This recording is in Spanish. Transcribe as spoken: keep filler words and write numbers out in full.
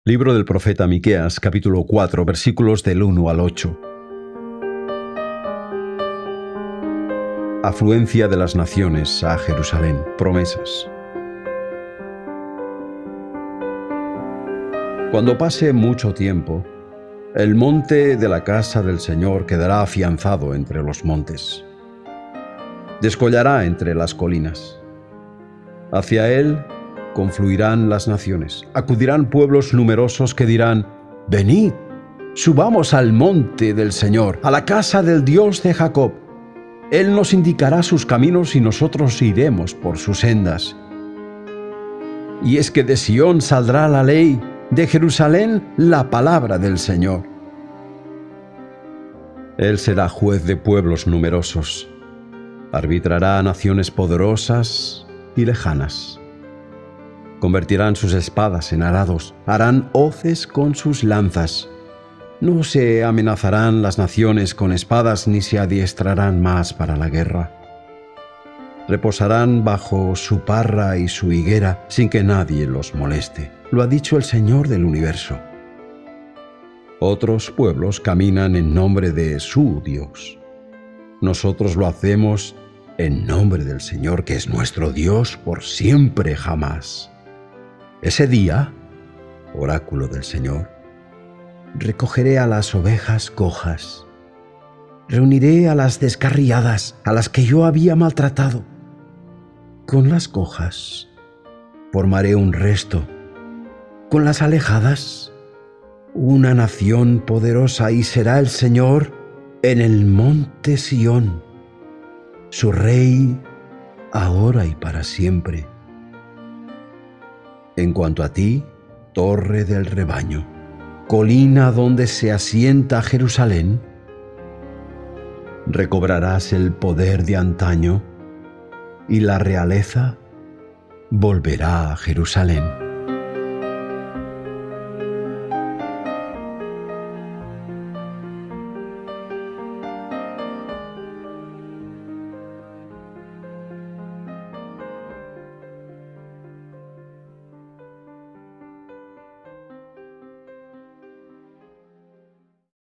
Libro del profeta Miqueas, capítulo cuatro, versículos del uno al ocho. Afluencia de las naciones a Jerusalén. Promesas. Cuando pase mucho tiempo, el monte de la casa del Señor quedará afianzado entre los montes. Descollará entre las colinas. Hacia él confluirán las naciones. Acudirán pueblos numerosos que dirán: «Venid, subamos al monte del Señor, a la casa del Dios de Jacob. Él nos indicará sus caminos y nosotros iremos por sus sendas». Y es que de Sión saldrá la ley, de Jerusalén la palabra del Señor. Él será juez de pueblos numerosos, arbitrará a naciones poderosas y lejanas. Convertirán sus espadas en arados, harán hoces con sus lanzas. No se amenazarán las naciones con espadas ni se adiestrarán más para la guerra. Reposarán bajo su parra y su higuera sin que nadie los moleste. Lo ha dicho el Señor del universo. Otros pueblos caminan en nombre de su Dios. Nosotros lo hacemos en nombre del Señor, que es nuestro Dios por siempre jamás. Ese día, oráculo del Señor, recogeré a las ovejas cojas, reuniré a las descarriadas, a las que yo había maltratado. Con las cojas formaré un resto, con las alejadas una nación poderosa, y será el Señor en el monte Sión, su Rey ahora y para siempre. En cuanto a ti, torre del rebaño, colina donde se asienta Jerusalén, recobrarás el poder de antaño y la realeza volverá a Jerusalén.